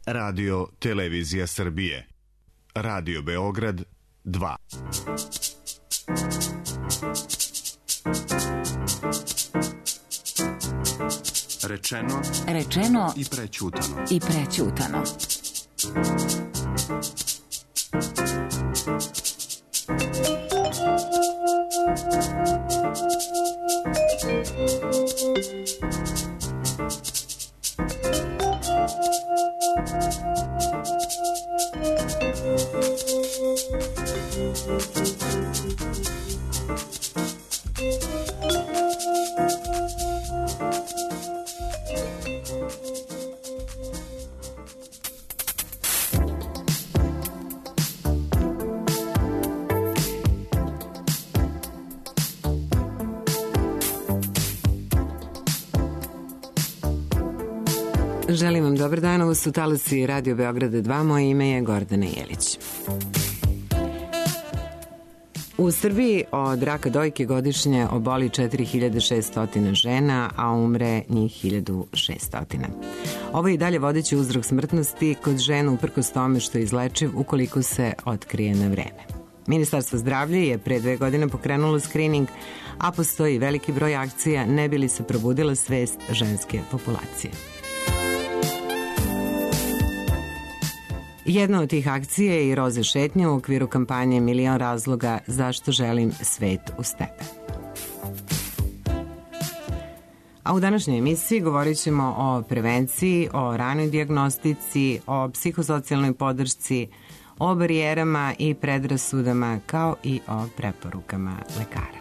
Radio Televizija Srbije. Radio Beograd 2. Rečeno i prećutano. Želim vam dobar dan, ovo su talasi Radio Beograda 2, moje ime je Gordana Jelić. U Srbiji od raka dojke godišnje oboli 4600 žena, a umre njih 1600. Ovo je i dalje vodeći uzrok smrtnosti kod žena uprkos tome što je izlečiv ukoliko se otkrije na vreme. Ministarstvo zdravlja je pre 2 godine pokrenulo skrining, a postoji veliki broj akcija ne bi li se probudila svest ženske populacije. Jedna od tih akcija je i Roze šetnje u okviru kampanje Milion razloga zašto želim svet uz tebe. A u današnjoj emisiji govorit ćemo o prevenciji, o ranoj dijagnostici, o psihosocijalnoj podršci, o barijerama i predrasudama, kao i o preporukama lekara.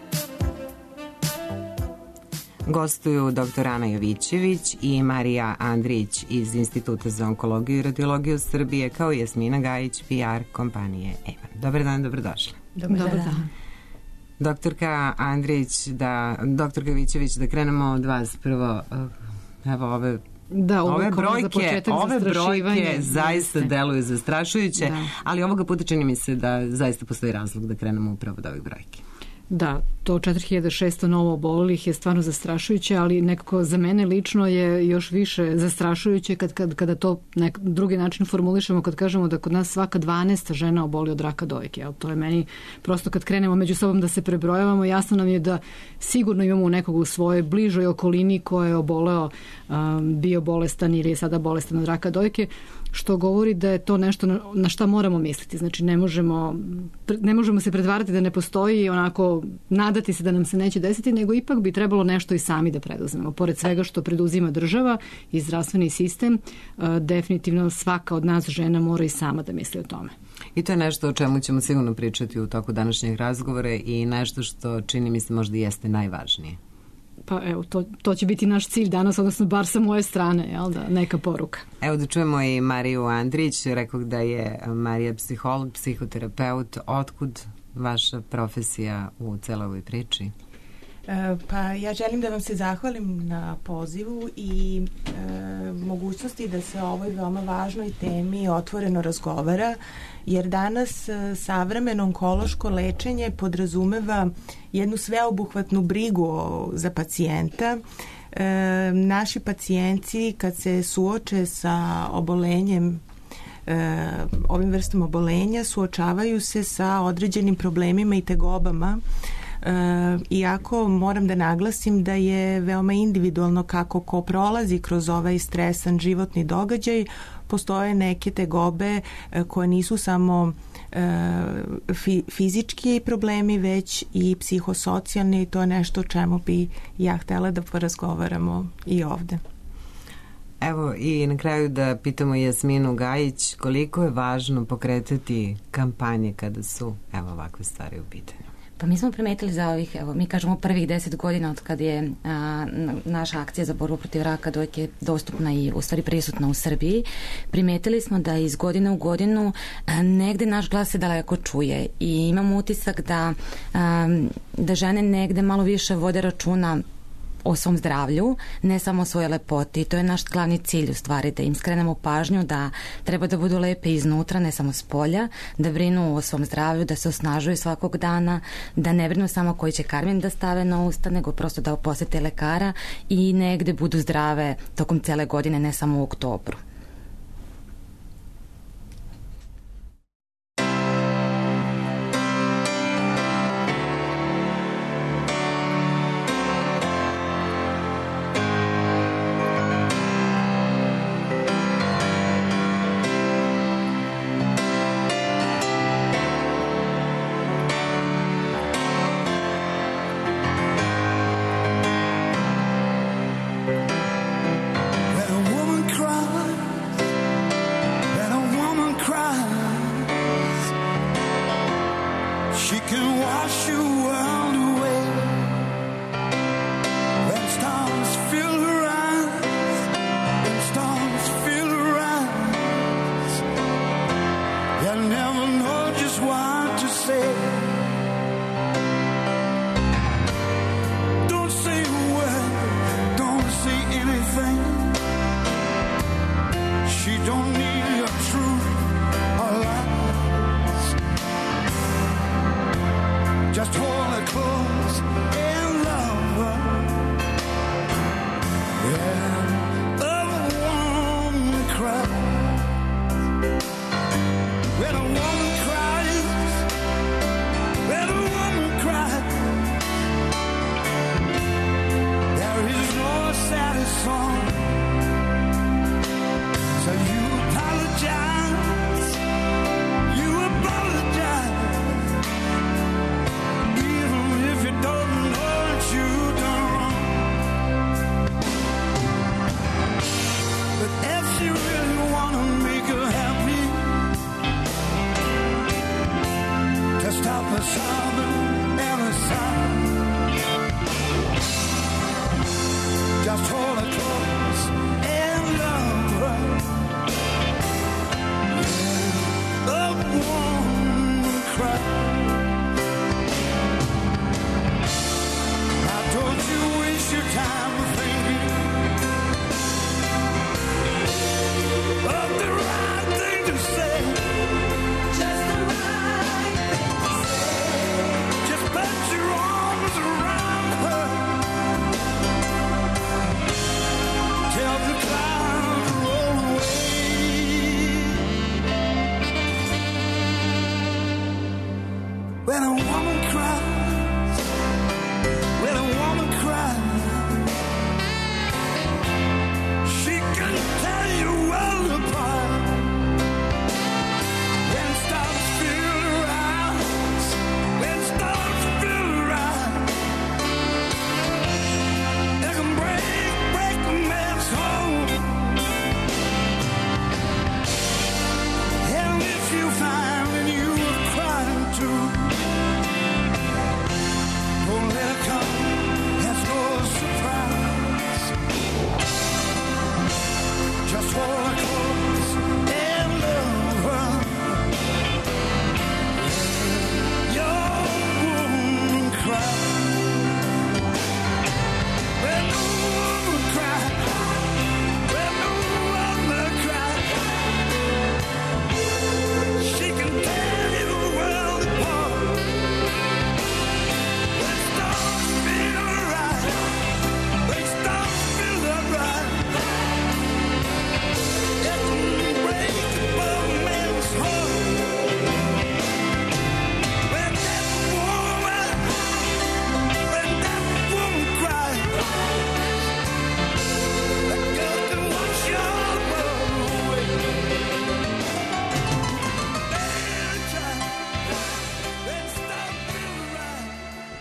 Gostuju dr. Ana Jovićević i Marija Andrić iz Instituta za onkologiju i radiologiju Srbije, kao i Jasmina Gajić, PR kompanije Evan. Dobar dan, dobrodošli. Dobar dan. Doktorka Andrić, doktorka Jovićević, da krenemo od vas prvo. Evo ove brojke zaista deluju zastrašujuće, ali ovoga puta čini mi se da zaista postoji razlog da krenemo upravo od ovih brojki. Da, to 4600 novo obolelih je stvarno zastrašujuće, ali nekako za mene lično je još više zastrašujuće kada to na drugi način formulišemo, kad kažemo da kod nas svaka 12 žena oboli od raka dojke. To je meni prosto kad krenemo među sobom da se prebrojavamo, jasno nam je da sigurno imamo nekog u svojoj bližoj okolini ko je oboleo, bio bolestan ili je sada bolestan od raka dojke, što govori da je to nešto na šta moramo misliti. Znači ne možemo se pretvarati da ne postoji i onako nadati se da nam se neće desiti, nego ipak bi trebalo nešto i sami da preduzmemo. Pored svega što preduzima država i zdravstveni sistem, definitivno svaka od nas žena mora i sama da misli o tome. I to je nešto o čemu ćemo sigurno pričati u toku današnjeg razgovora i nešto što čini mi se možda jeste najvažnije. Pa evo, to će biti naš cilj danas, odnosno bar sa moje strane, neka poruka. Evo da čujemo i Mariju Andrić, rekao da je Marija psiholog, psihoterapeut. Otkud vaša profesija u celoj ovoj priči? Pa ja želim da vam se zahvalim na pozivu i mogućnosti da se o ovoj veoma važnoj temi otvoreno razgovara, jer danas savremeno onkološko lečenje podrazumeva jednu sveobuhvatnu brigu za pacijenta. Naši pacijenti kad se suoče sa obolenjem, ovim vrstom obolenja, suočavaju se sa određenim problemima i tegobama, iako moram da naglasim da je veoma individualno kako ko prolazi kroz ovaj stresan životni događaj. Postoje neke tegobe koje nisu samo fizički problemi, već i psihosocijalni, i to je nešto o čemu bi ja htela da porazgovaramo i ovde. Evo i na kraju da pitamo Jasminu Gajić, koliko je važno pokretati kampanje kada su ovakve stvari u pitanju? Pa mi smo primetili za ovih, mi kažemo prvih 10 godina od kad je naša akcija za borbu protiv raka dojke dostupna i u stvari prisutna u Srbiji. Primetili smo da iz godine u godinu negde naš glas se daleko čuje i imamo utisak da žene negde malo više vode računa o svom zdravlju, ne samo o svojoj lepoti. To je naš glavni cilj u stvari, da im skrenemo pažnju da treba da budu lepe iznutra, ne samo s polja, da brinu o svom zdravlju, da se osnažuju svakog dana, da ne brinu samo koji će karmin da stave na usta, nego prosto da posete lekara i negde budu zdrave tokom cele godine, ne samo u oktobru. wash your world away. When storms fill her eyes, when storms fill her eyes, you'll never know just what to say. Don't say a word, don't say anything. She don't need your truth or lies. Just hold her close and love her. Yeah, a woman cries. When a woman cries, when a woman cries, there is no saddest song. So you apologize, you apologize, even if you don't know what you've done wrong. But if you really want to make her happy, to stop her sobbing and her sighing, just hold her close and love her. A woman cry. Now don't you waste your time thinking of the right thing to say. Just the right thing to say. Just put your arms around her. Tell the clouds to roll away. When a woman cries, when a woman cries, she can tear your world apart. When stars fill her eyes, when stars fill her eyes, it can break a man's heart. And if you find that you are crying too, don't let it come as no surprise. Just hold her close and love her. Your woman cry. When no woman cry, when no woman cry, she can tear your world apart. When stars fill her eyes, when stars fill her eyes, it can break a man's heart. When that woman cries, that girl can wash your world away. When stars fill her eyes,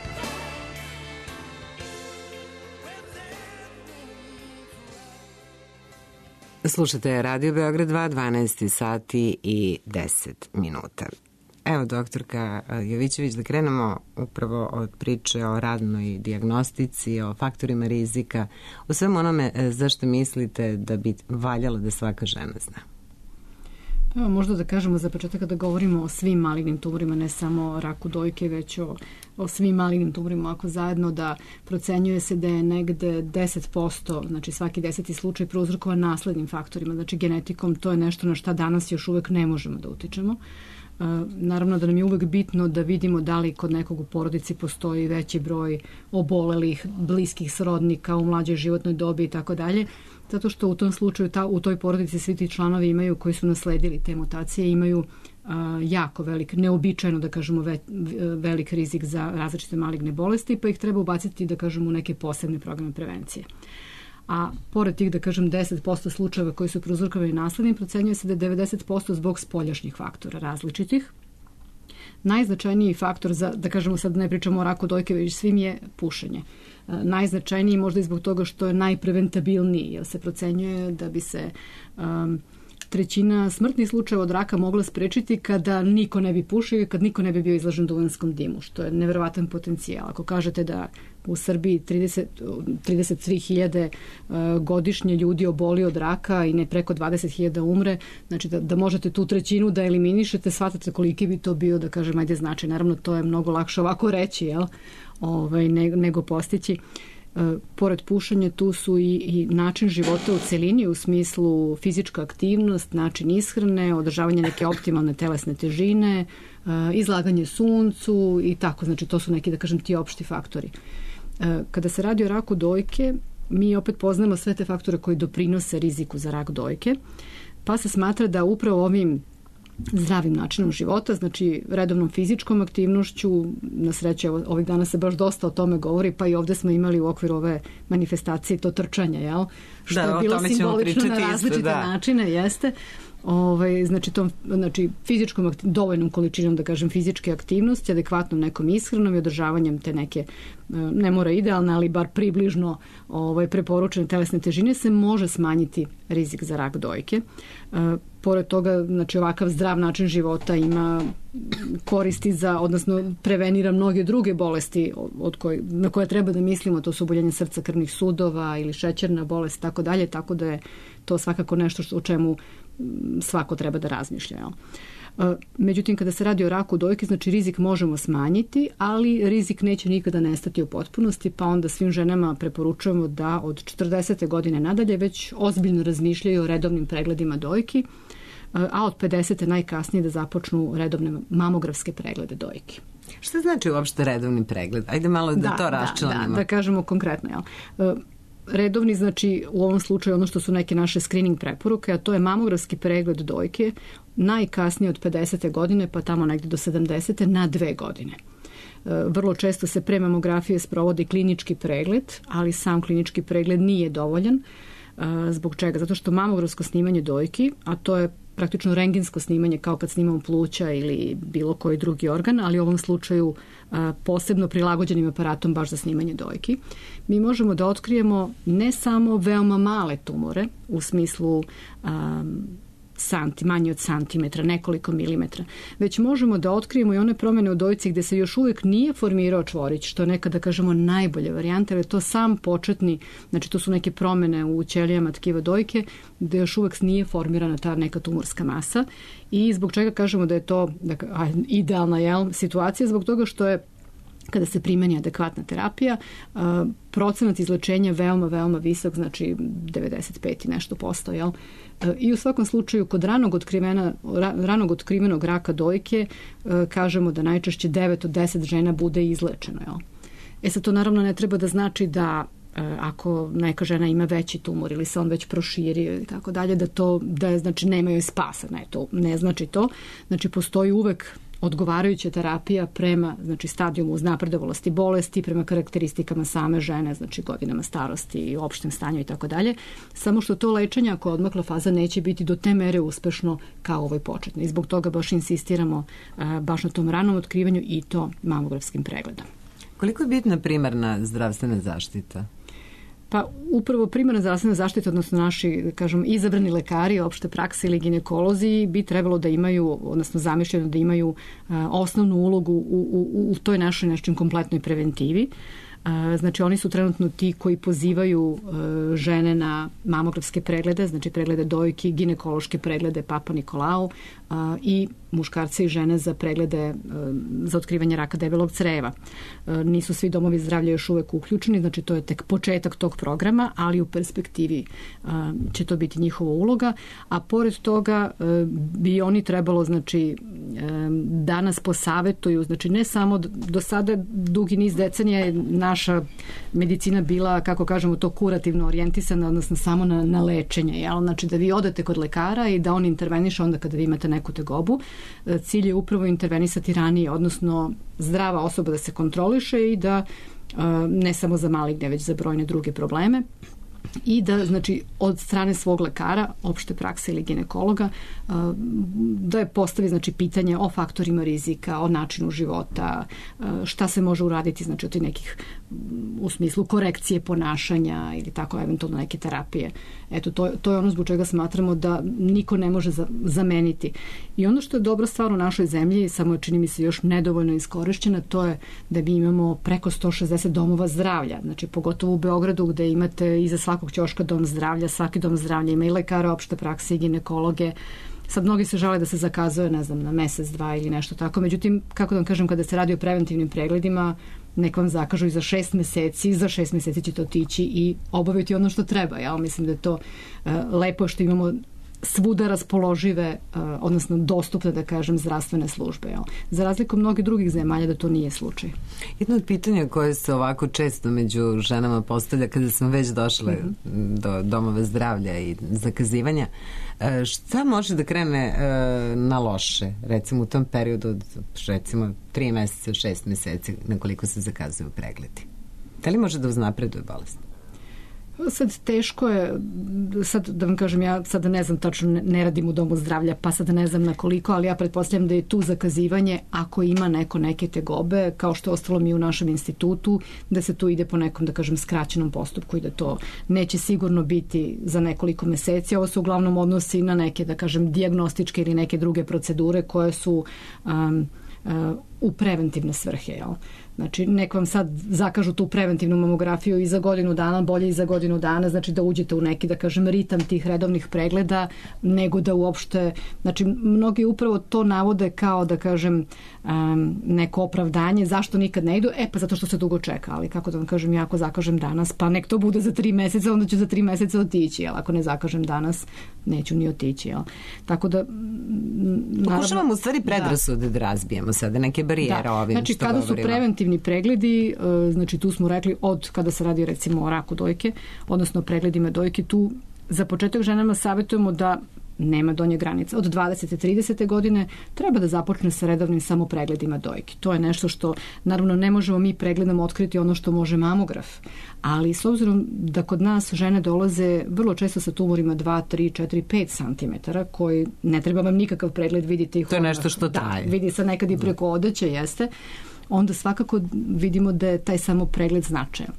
Slušate Radio Beograd 2, 12 sati i 10 minuta. Evo, doktorka Jovićević, da krenemo upravo od priče o radnoj dijagnostici, o faktorima rizika, o svemu onome zašto mislite da bi valjalo da svaka žena zna. Evo, možda da kažemo za početak kada govorimo o svim malignim tumorima, ne samo o raku dojke, već o svim malignim tumorima, ako zajedno, da procenjuje se da je negde 10%, znači svaki 10. slučaj prouzrokovan naslednim faktorima, znači genetikom. To je nešto na šta danas još uvek ne možemo da utičemo. Naravno da nam je uvek bitno da vidimo da li kod nekog u porodici postoji veći broj obolelih, bliskih srodnika u mlađoj životnoj dobi i tako dalje, zato što u tom slučaju u toj porodici svi ti članovi imaju, koji su nasledili te mutacije, imaju jako velik, neobičajno da kažemo velik rizik za različite maligne bolesti, pa ih treba ubaciti da kažemo u neke posebne programe prevencije. A pored tih, da kažem, 10% slučajeva koji su prouzrokovani naslednim, procenjuje se da je 90% zbog spoljašnjih faktora različitih. Najznačajniji faktor za, da kažemo, sad ne pričamo o raku dojke, već svim, je pušenje. Najznačajniji možda i zbog toga što je najpreventabilniji, jer se procenjuje da bi se trećina smrtnih slučajeva od raka mogla sprečiti kada niko ne bi pušio i kad niko ne bi bio izložen duvanskom dimu, što je neverovatan potencijal. Ako kažete da u Srbiji 33.000 godišnje ljudi oboli od raka i ne preko 20.000 umre, znači da možete tu trećinu da eliminišete, shvatate koliki bi to bio, da kažem, ajde značaj. Naravno, to je mnogo lakše ovako reći, jel? Nego postići. Pored pušanja tu su i način života u celini u smislu fizička aktivnost, način ishrane, održavanje neke optimalne telesne težine, izlaganje suncu i tako, znači to su neki, da kažem, ti opšti faktori. Kada se radi o raku dojke, mi opet poznamo sve te faktore koji doprinose riziku za rak dojke, pa se smatra da upravo ovim zdravim načinom života, znači redovnom fizičkom aktivnošću, na sreću ovih dana se baš dosta o tome govori, pa i ovde smo imali u okviru ove manifestacije to trčanje, jel? Što je bilo simbolično na različite načine, jeste. Znači fizičkom dovoljnom količinom, da kažem, fizičke aktivnosti, adekvatnom nekom ishranom i održavanjem te neke, ne mora idealne, ali bar približno preporučene telesne težine se može smanjiti rizik za rak dojke. Pored toga, znači ovakav zdrav način života ima koristi odnosno prevenira mnoge druge bolesti na koje treba da mislimo, to su oboljenje srca, krvnih sudova ili šećerna bolest, tako dalje, tako da je to svakako nešto o čemu svako treba da razmišlja. Međutim, kada se radi o raku dojke, znači rizik možemo smanjiti, ali rizik neće nikada nestati u potpunosti, pa onda svim ženama preporučujemo da od 40. godine nadalje već ozbiljno razmišljaju o redovnim pregledima dojki, a od 50. najkasnije da započnu redovne mamografske preglede dojki. Šta znači uopšte redovni pregled? Ajde malo da to raščlanimo. Da kažemo konkretno. Redovni, znači u ovom slučaju ono što su neke naše screening preporuke, a to je mamografski pregled dojke najkasnije od 50. godine pa tamo negdje do 70. na 2 godine. Vrlo često se pre mamografije sprovodi klinički pregled, ali sam klinički pregled nije dovoljan. Zbog čega? Zato što mamografsko snimanje dojki, a to je praktično rentgensko snimanje kao kad snimamo pluća ili bilo koji drugi organ, ali u ovom slučaju posebno prilagođenim aparatom baš za snimanje dojki. Mi možemo da otkrijemo ne samo veoma male tumore u smislu manje od santimetra, nekoliko milimetra, već možemo da otkrijemo i one promjene u dojci gde se još uvijek nije formirao čvorić, što je nekada, kažemo, najbolja varijanta, jer je to sam početni, znači to su neke promjene u ćelijama tkiva dojke, gde još uvijek nije formirana ta neka tumorska masa i zbog čega kažemo da je to idealna situacija, zbog toga što je kada se primeni adekvatna terapija, procenat izlečenja veoma visok, znači 95 i nešto posto, jel? I u svakom slučaju kod ranog otkrivenog raka dojke kažemo da najčešće 9 od 10 žena bude izlečeno, jel? Sad to naravno ne treba da znači da ako neka žena ima veći tumor ili se on već proširio i tako dalje, da je, znači nema joj spasa, ne znači to. Znači postoji uvek odgovarajuća terapija prema, znači, stadijumu uznapredovalosti bolesti, prema karakteristikama same žene, znači godinama starosti i opštem stanju i tako dalje. Samo što to lečenje, ako je odmakla faza, neće biti do te mere uspešno kao ovoj početnoj. I zbog toga baš insistiramo baš na tom ranom otkrivanju i to mamografskim pregledom. Koliko je bitna primarna zdravstvena zaštita? Pa upravo primarna zdravstvena zaštita, odnosno naši, kažem, izabrani lekari, opšte prakse ili ginekolozi bi trebalo da imaju, odnosno zamišljeno da imaju osnovnu ulogu u toj našoj kompletnoj preventivi. Znači oni su trenutno ti koji pozivaju žene na mamografske preglede, znači preglede dojki, ginekološke preglede Papa Nikolau i muškarce i žene za preglede za otkrivanje raka debelog creva. Nisu svi domovi zdravlja još uvek uključeni, znači to je tek početak tog programa, ali u perspektivi će to biti njihova uloga, a pored toga bi oni trebalo, znači, da nas posavetuju, znači ne samo do sada dugi niz decenija je naša medicina bila, kako kažemo, to kurativno orijentisana, odnosno samo na lečenje, jel? Znači da vi odete kod lekara i da on interveniše onda kada vi imate neku tegobu. Cilj je upravo intervenisati ranije, odnosno zdrava osoba da se kontroliše i da ne samo za maligne, već za brojne druge probleme i da, znači, od strane svog lekara, opšte prakse ili ginekologa, da je postavi, znači, pitanje o faktorima rizika, o načinu života, šta se može uraditi, znači, od tih nekih u smislu korekcije ponašanja ili tako eventualno neke terapije. Eto, to je ono zbog čega smatramo da niko ne može zameniti. I ono što je dobra stvar u našoj zemlji, samo je čini mi se još nedovoljno iskorišćena, to je da mi imamo preko 160 domova zdravlja. Znači, pogotovo u Beogradu gde imate iza svakog ćoška dom zdravlja, svaki dom zdravlja ima i lekara opšte prakse i ginekologe. Sad mnogi se žale da se zakazuje, ne znam, na mesec, dva ili nešto tako. Međutim, kako da vam kažem, kada se radi o preventivnim pregledima, nek vam zakažu i za 6 meseci, za 6 meseci ćete otići i obaviti ono što treba. Ja mislim da je to lepo što imamo svuda raspoložive, odnosno dostupne, da kažem, zdravstvene službe. Jel? Za razliku mnogih drugih zemalja da to nije slučaj. Jedno od pitanja koje se ovako često među ženama postavlja kada smo već došle do domova zdravlja i zakazivanja, šta može da krene na loše, recimo u tom periodu od recimo 3 meseca, 6 meseci na koliko se zakazuju pregledi? Da li može da uznapreduje bolest? Sad teško je, sad da vam kažem, ja sada ne znam tačno, ne radim u domu zdravlja, pa sada ne znam na koliko, ali ja pretpostavljam da je tu zakazivanje ako ima neke tegobe, kao što je ostalo mi u našem institutu, da se tu ide po nekom, da kažem, skraćenom postupku i da to neće sigurno biti za nekoliko meseci. Ovo se uglavnom odnosi na neke, da kažem, dijagnostičke ili neke druge procedure koje su u preventivne svrhe, jel? Znači, nek vam sad zakažu tu preventivnu mamografiju i za godinu dana, bolje i za godinu dana, znači da uđete u neki, da kažem, ritam tih redovnih pregleda, nego da uopšte, znači, mnogi upravo to navode kao, da kažem, neko opravdanje, zašto nikad ne idu, pa zato što se dugo čeka, ali kako da vam kažem, ja ako zakažem danas, pa nek to bude za 3 meseca, onda ću za 3 meseca otići, jel? Ako ne zakažem danas, neću ni otići, jel? Tako da... Pokušavamo u stvari predrasude da razbijemo sada, neke barijere ovim znači, što govorimo. Kada su preventivni pregledi, znači tu smo rekli od kada se radi recimo o raku dojke, odnosno pregledima dojke, tu za početak ženama savjetujemo da nema donje granice. Od 20. 30. godine treba da započne sa redovnim samo pregledima dojke. To je nešto što, naravno, ne možemo mi pregledom otkriti ono što može mamograf, ali s obzirom da kod nas žene dolaze vrlo često sa tumorima 2, 3, 4, 5 cm, koji ne treba vam nikakav pregled, vidite ih. To je nešto što traje. Da, vidi se nekad i preko odeće, jeste. Onda svakako vidimo da je taj samo pregled značajan.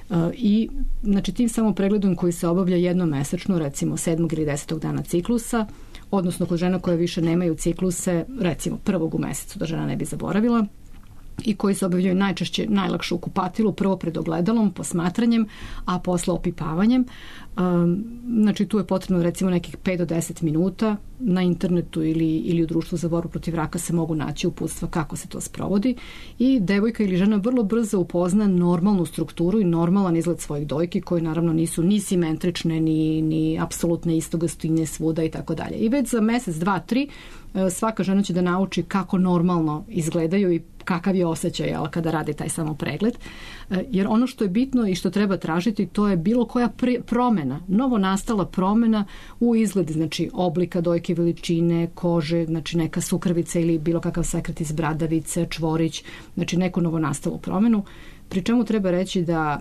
I znači tim samo pregledom koji se obavlja jednomesečno, recimo 7. ili 10. dana ciklusa, odnosno kod žena koje više nemaju cikluse, recimo 1. u mesecu, da žena ne bi zaboravila, i koji se obavljaju najčešće najlakše u kupatilu, prvo pred ogledalom, posmatranjem, a posle opipavanjem. Znači tu je potrebno recimo nekih 5 do 10 minuta. Na internetu ili u društvu za borbu protiv raka se mogu naći uputstva kako se to sprovodi i devojka ili žena vrlo brzo upozna normalnu strukturu i normalan izgled svojih dojki koji naravno nisu ni simetrične ni apsolutne istogostinje svuda i tako dalje. I već za mesec, 2, 3 svaka žena će da nauči kako normalno izgledaju i kakav je osjećaj kada radi taj samo pregled. Jer ono što je bitno i što treba tražiti, to je bilo koja promena, novo nastala promena u izgledu, znači oblika dojke, veličine, kože, znači neka sukrvica ili bilo kakav sekret iz bradavice, čvorić, znači neku novo nastalu promenu. Pri čemu treba reći da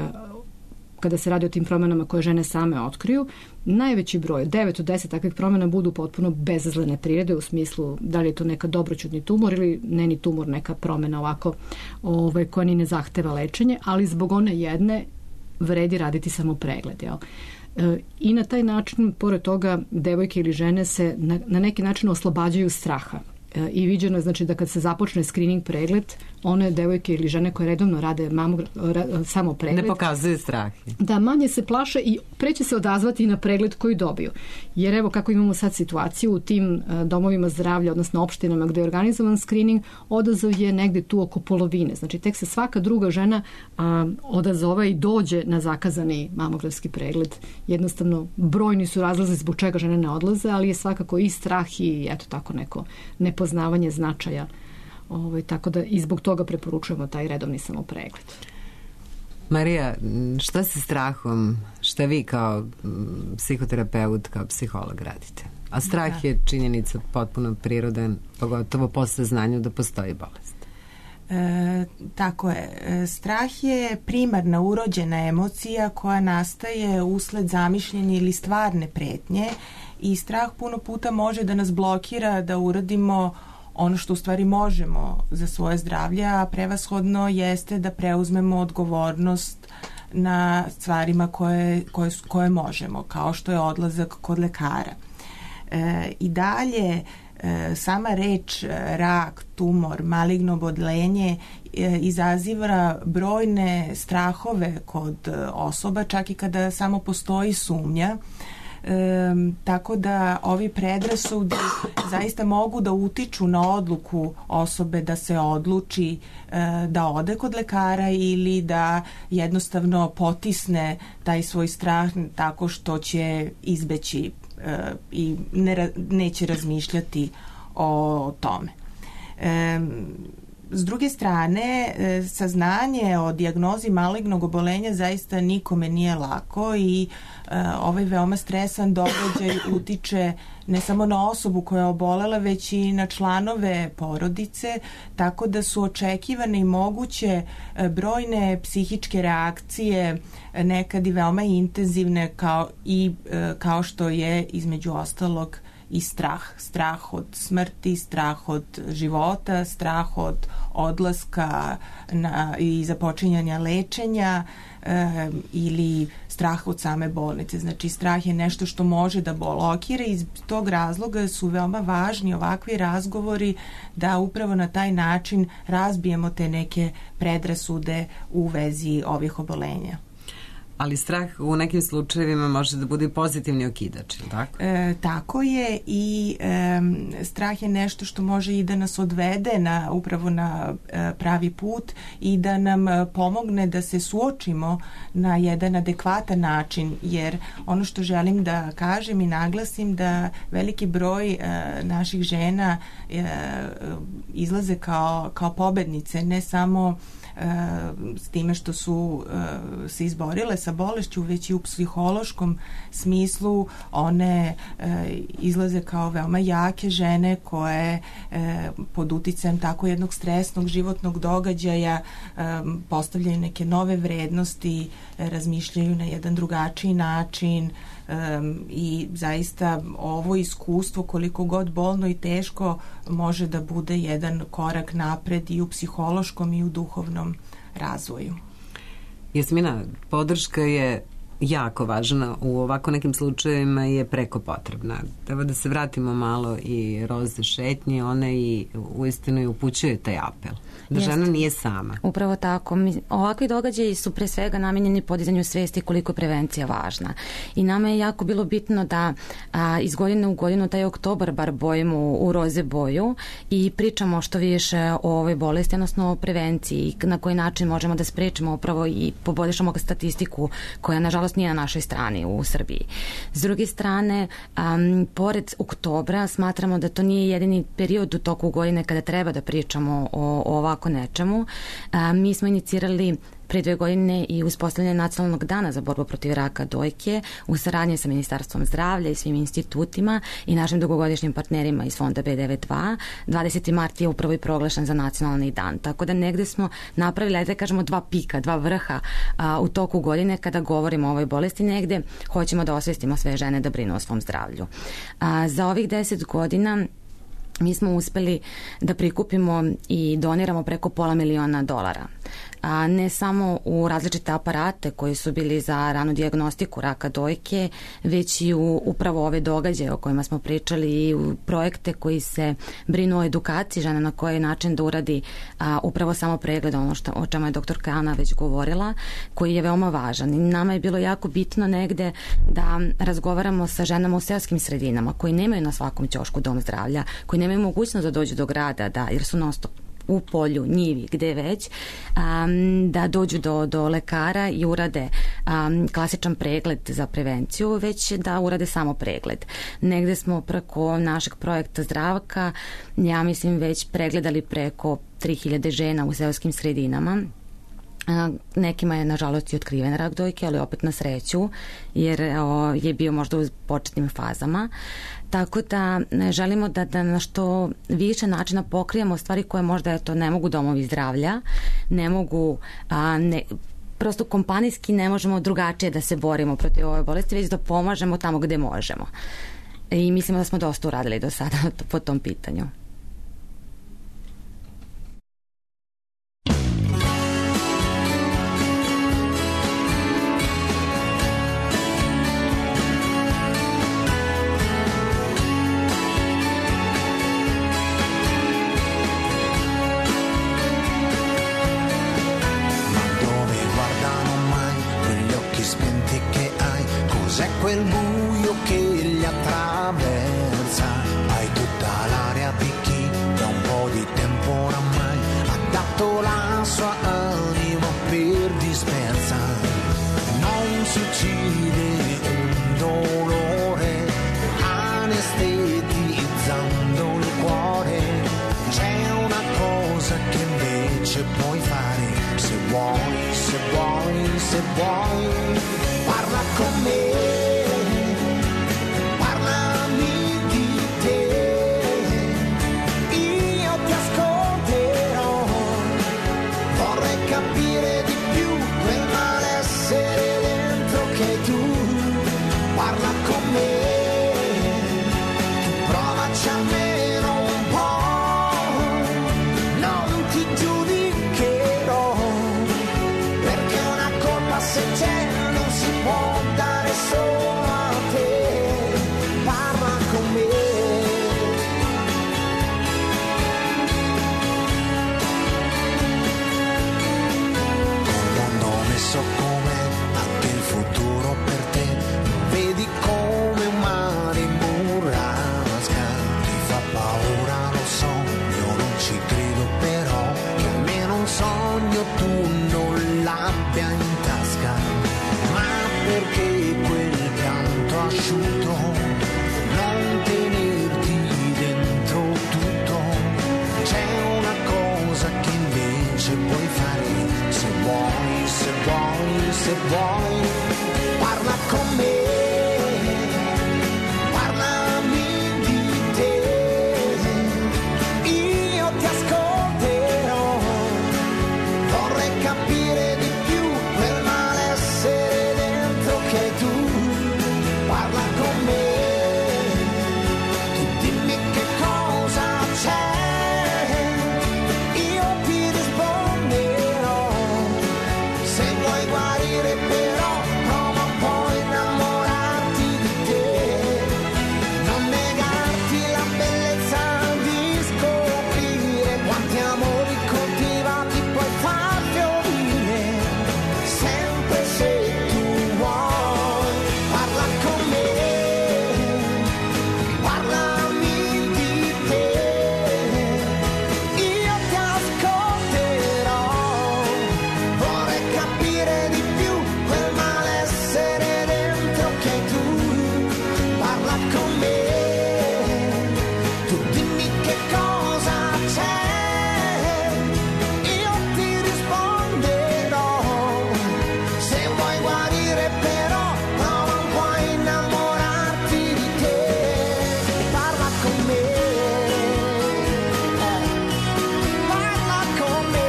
kada se radi o tim promenama koje žene same otkriju, najveći broj, 9 od 10 takvih promena budu potpuno bezazlene prirode u smislu da li je to neka dobroćudni tumor ili neni tumor, neka promena ovako koja ni ne zahteva lečenje, ali zbog one jedne vredi raditi samo pregled. Jel? I na taj način, pored toga, devojke ili žene se na neki način oslobađaju straha. I viđeno je znači da kad se započne screening pregled, one devojke ili žene koje redovno rade samo pregled, ne pokazuju strah. Da, manje se plaše i preće se odazvati na pregled koji dobiju. Jer evo kako imamo sad situaciju u tim domovima zdravlja, odnosno opštinama gde je organizovan screening, odazav je negde tu oko polovine. Znači tek se svaka druga žena odazova i dođe na zakazani mamografski pregled. Jednostavno brojni su razlozi zbog čega žene ne odlaze, ali je svakako i strah i eto tako neko nepoznavanje značaja. Tako da i zbog toga preporučujemo taj redovni samopregled. Marija, šta sa strahom, šta vi kao psihoterapeut, kao psiholog radite? A strah je činjenica potpuno prirodan, pogotovo po saznanju da postoji bolest. Tako je. Strah je primarna urođena emocija koja nastaje usled zamišljene ili stvarne pretnje i strah puno puta može da nas blokira da uradimo ono što u stvari možemo za svoje zdravlje, a prevashodno jeste da preuzmemo odgovornost na stvarima koje možemo, kao što je odlazak kod lekara. I dalje, sama reč rak, tumor, maligno oboljenje izaziva brojne strahove kod osoba, čak i kada samo postoji sumnja. Tako da ovi predrasudi zaista mogu da utiču na odluku osobe da se odluči da ode kod lekara ili da jednostavno potisne taj svoj strah tako što će izbeći i neće razmišljati o tome. S druge strane, saznanje o dijagnozi malignog oboljenja zaista nikome nije lako i ovaj veoma stresan događaj utiče ne samo na osobu koja je obolela, već i na članove porodice, tako da su očekivane i moguće brojne psihičke reakcije, nekad i veoma intenzivne, kao što je između ostalog i strah od smrti, strah od života, strah od odlaska i započinjanja lečenja ili strah od same bolnice. Znači, strah je nešto što može da blokira i iz tog razloga su veoma važni ovakvi razgovori da upravo na taj način razbijemo te neke predrasude u vezi ovih obolenja. Ali strah u nekim slučajevima može da bude pozitivni okidač, ili tako? Tako je i strah je nešto što može i da nas odvede upravo na pravi put i da nam pomogne da se suočimo na jedan adekvatan način, jer ono što želim da kažem i naglasim da veliki broj naših žena izlaze kao pobednice, ne samo s time što su se izborile sa bolešću, već i u psihološkom smislu one izlaze kao veoma jake žene koje pod uticajem tako jednog stresnog životnog događaja postavljaju neke nove vrednosti, razmišljaju na jedan drugačiji način i zaista ovo iskustvo, koliko god bolno i teško, može da bude jedan korak napred i u psihološkom i u duhovnom razvoju. Jasmina, podrška je jako važna, u ovako nekim slučajevima je preko potrebna. Treba da se vratimo malo i Roze Šetnji, ona i uistinu i upućuje taj apel. Da žena nije sama. Upravo tako. Ovakvi događaji su pre svega namenjeni podizanju svesti koliko je prevencija važna. I nama je jako bilo bitno da iz godine u godinu taj oktobar bar bojimo u roze boju i pričamo što više o ovoj bolesti, odnosno o prevenciji i na koji način možemo da sprečimo upravo i poboljšamo statistiku koja nažalost nije na našoj strani u Srbiji. S druge strane, pored oktobra smatramo da to nije jedini period u toku godine kada treba da pričamo o ovako nečemu. Mi smo inicirali pre 2 godine i uspostavljanje Nacionalnog dana za borbu protiv raka dojke u saradnji sa Ministarstvom zdravlja i svim institutima i našim dugogodišnjim partnerima iz fonda B92. 20. mart je upravo i proglašen za nacionalni dan. Tako da negde smo napravili, da kažemo, 2 pika, 2 vrha u toku godine kada govorimo o ovoj bolesti. Negde hoćemo da osvestimo sve žene da brinu o svom zdravlju. Za ovih 10 godina mi smo uspeli da prikupimo i doniramo preko $500.000. Ne samo u različite aparate koji su bili za ranu dijagnostiku raka dojke, već i u upravo ove događaje o kojima smo pričali i u projekte koji se brinu o edukaciji žena na koji način da uradi upravo samo pregled, ono o čemu je doktorka Ana već govorila, koji je veoma važan. I nama je bilo jako bitno negde da razgovaramo sa ženama u seoskim sredinama koji nemaju na svakom ćošku dom zdravlja, koji nemaju mogućnost da dođu do grada, jer su non-stop u polju, njivi, gde već, da dođu do lekara i urade klasičan pregled za prevenciju, već da urade samo pregled. Negde smo preko našeg projekta Zdravka, ja mislim, već pregledali preko 3000 žena u seoskim sredinama. Nekima je nažalost i otkriven rak dojke, ali opet na sreću, jer je bio možda u početnim fazama. Tako da želimo da na što više načina pokrijemo stvari koje možda ne mogu domovi zdravlja, ne mogu prosto kompanijski ne možemo drugačije da se borimo protiv ove bolesti, već da pomažemo tamo gde možemo. I mislimo da smo dosta uradili do sada po tom pitanju. quel buio che li attraversa. Hai tutta l'aria di chi da un po' di tempo oramai ha dato la sua anima per dispersa. Non si uccide un dolore anestetizzando il cuore. C'è una cosa che invece puoi fare, se vuoi, se vuoi, se vuoi, parla con me, parlami di te, io ti ascolterò, vorrei capire di più quel malessere dentro che tu, parla con me, provaci almeno un po', non ti giudicherò, perché una colpa se c'è non si può dare solo a te, parla con me. Col mondo messo com'è, anche il futuro per te, non vedi come un mare in burrasca, ti fa paura, lo so, io non ci credo però, che almeno un sogno tu non l'abbia in tasca, ma perché quel pianto asciutto, non tenerti dentro tutto, c'è una cosa che invece puoi fare, se vuoi, se vuoi, se vuoi, parla con me, parlami di te, io ti ascolterò, vorrei capire di più quel malessere dentro che tu, parla con me, tu dimmi che cosa c'è, io ti risponderò, se vuoi guarire però prova un po' a innamorarti di te, non negarti la bellezza di scoprire quanti amori coltivati puoi far fiorire, sempre se tu vuoi, parla con me, parlami di te, io ti ascolterò, vorrei capire di più quel malessere dentro che tu, parla con me, tu dimmi che cosa c'è, io ti risponderò, se vuoi guarire però prova un po' a innamorarti di te, parla con me, parla con me,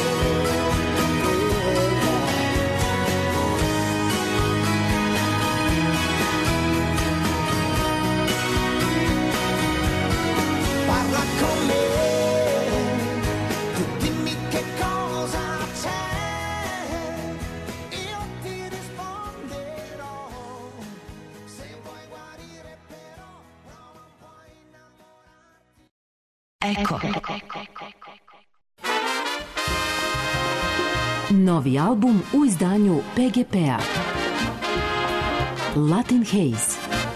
parla con me, tu dimmi che cosa c'è, io ti risponderò, se vuoi guarire però prova un po' a innamorarti. Ecco. Novi album u izdanju PGP-a. Latin Haze.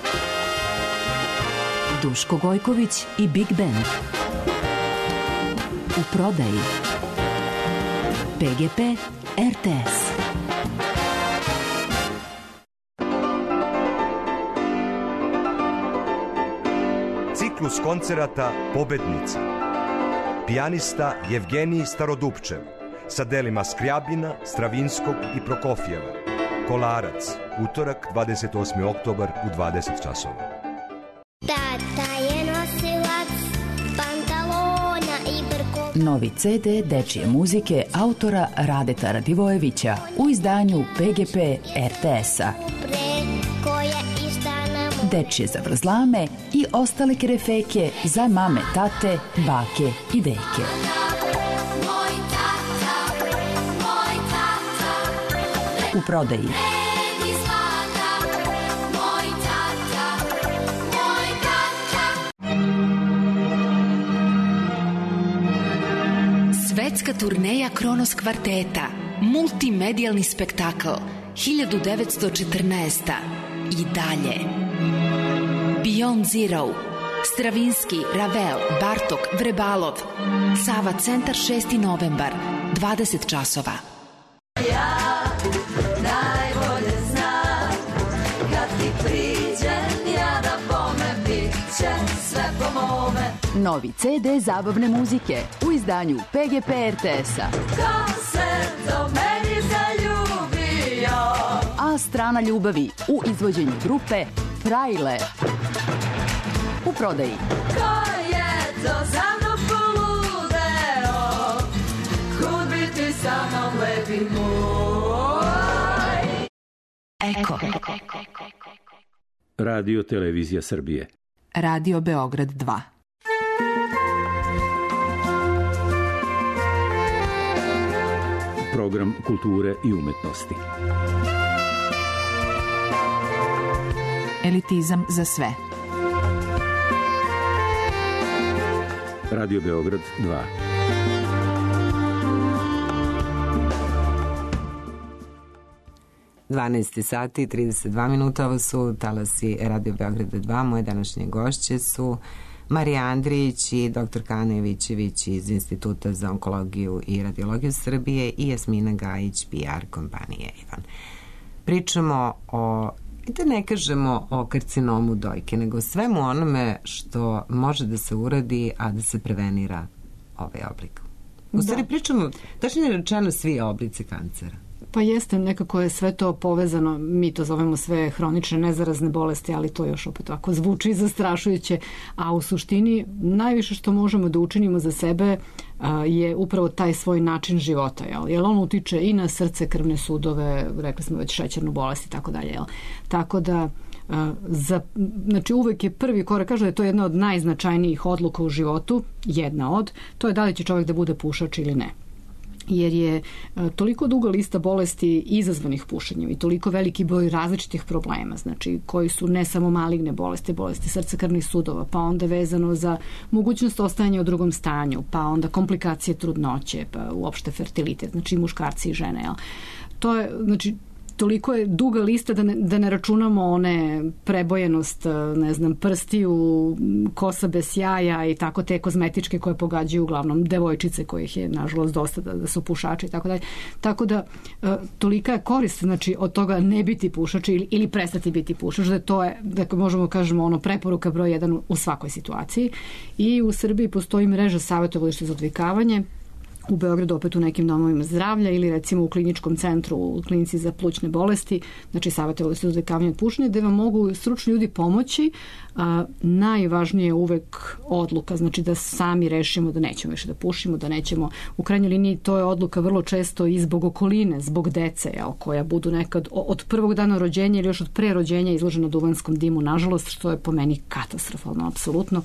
Duško Gojković i Big Band. U prodaji. PGP RTS. Ciklus koncerata Pobednici. Pijanista Jevgenij Starodupčev sa delima Skriabina, Stravinskog i Prokofjeva. Kolarac, utorak 28. oktobar u 20 časova. Tata je nosilac pantalona i brkova. Novi CD dečije muzike autora Radeta Radivojevića u izdanju PGP RTS-a. Dečije zavrzlame i ostale krefeke za mame, tate, bake i deke. U prodaji. Svetska turneja Kronos kvarteta, multimedijalni spektakl, 1914. i dalje. Beyond Zero, Stravinski, Ravel, Bartok, Vrebalov, Sava Centar 6. novembar, 20 časova. Ja najbolje znam, kad ti priđem, ja da bome, bit će sve po mome. Novi CD zabavne muzike u izdanju PGP RTS-a. Ko se do meni zaljubio? A strana ljubavi u izvođenju grupe Frajle. U prodaji. Ko je to za mnom poludeo? Kud bi ti sa mnom lepi moj? Eko. Radio Televizija Srbije. Radio Beograd 2. Program kulture i umetnosti. Elitizam za sve. Radio Beograd 2. Sati i 32 minuta, ovo su talasi Radio Beograda 2. Moje današnje gošće su Marija Andrijić i dr. Kana Ivićević iz Instituta za onkologiju i radiologiju Srbije i Jasmina Gajić, PR kompanije Ivan. Pričamo o, da ne kažemo o karcinomu dojke, nego svemu onome što može da se uradi, a da se prevenira ovaj oblik. U stvari pričamo, tačnije rečeno, svi oblici kancera. Pa jeste, nekako je sve to povezano, mi to zovemo sve hronične nezarazne bolesti, ali to još opet ovako zvuči zastrašujuće, a u suštini najviše što možemo da učinimo za sebe je upravo taj svoj način života, jer on utiče i na srce, krvne sudove, rekli smo već šećernu bolest i tako dalje, tako da znači uvek je prvi korak, kaže da je to jedna od najznačajnijih odluka u životu, jedna od, to je da li će čovjek da bude pušač ili ne. Jer je toliko duga lista bolesti izazvanih pušenjem i toliko veliki broj različitih problema, znači koji su ne samo maligne bolesti, bolesti srca, krvnih sudova, pa onda vezano za mogućnost ostajanja u drugom stanju, pa onda komplikacije trudnoće, pa uopšte fertilitet, znači muškarci i žene. Jel? To je, znači, toliko je duga lista da ne računamo one prebojenost, ne znam, prstiju, kosa bez jaja i tako te kozmetičke koje pogađaju uglavnom devojčice kojih je nažalost dosta da su pušači i tako dalje. Tako da tolika je korist, znači, od toga ne biti pušač ili prestati biti pušač, da to je, da možemo kažemo, ono preporuka broj 1 u svakoj situaciji. I u Srbiji postoji mreža savjetovališta za odvikavanje, u Beogradu opet u nekim domovima zdravlja ili recimo u kliničkom centru, u klinici za plućne bolesti, znači savjetovalište za odvikavanje od pušenja, gde vam mogu stručni ljudi pomoći. Najvažnije je uvek odluka, znači da sami rešimo da nećemo više da pušimo, da nećemo, u krajnjoj liniji to je odluka vrlo često i zbog okoline, zbog dece, koja budu nekad od prvog dana rođenja ili još od pre rođenja izložena duvanskom dimu, nažalost, što je po meni katastrofalno, apsolutno.